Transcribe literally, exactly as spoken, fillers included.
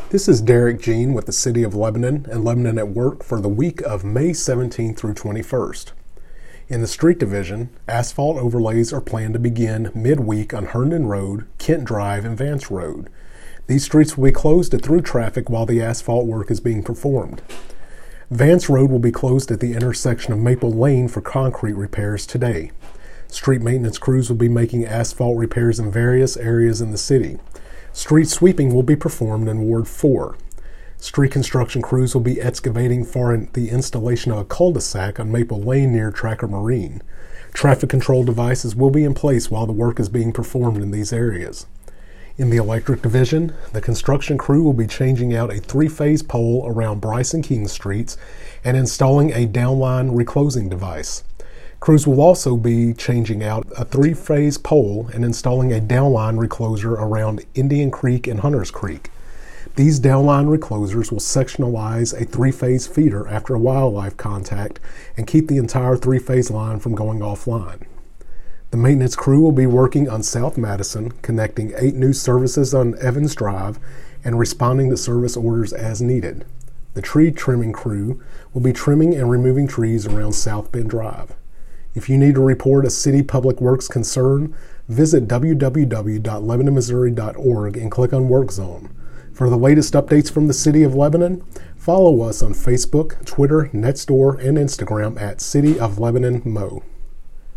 This is Derek Jean with the City of Lebanon and Lebanon at Work for the week of May seventeenth through twenty-first. In the street division, asphalt overlays are planned to begin midweek on Herndon Road, Kent Drive, and Vance Road. These streets will be closed to through traffic while the asphalt work is being performed. Vance Road will be closed at the intersection of Maple Lane for concrete repairs today. Street maintenance crews will be making asphalt repairs in various areas in the city. Street sweeping will be performed in Ward four. Street construction crews will be excavating for the installation of a cul-de-sac on Maple Lane near Tracker Marine. Traffic control devices will be in place while the work is being performed in these areas. In the electric division, the construction crew will be changing out a three-phase pole around Bryce and King Streets and installing a downline reclosing device. Crews will also be changing out a three-phase pole and installing a downline recloser around Indian Creek and Hunters Creek. These downline reclosers will sectionalize a three-phase feeder after a wildlife contact and keep the entire three-phase line from going offline. The maintenance crew will be working on South Madison, connecting eight new services on Evans Drive and responding to service orders as needed. The tree trimming crew will be trimming and removing trees around South Bend Drive. If you need to report a City Public Works concern, visit w w w dot lebanon missouri dot org and click on Work Zone. For the latest updates from the City of Lebanon, follow us on Facebook, Twitter, Nextdoor, and Instagram at City of Lebanon Mo.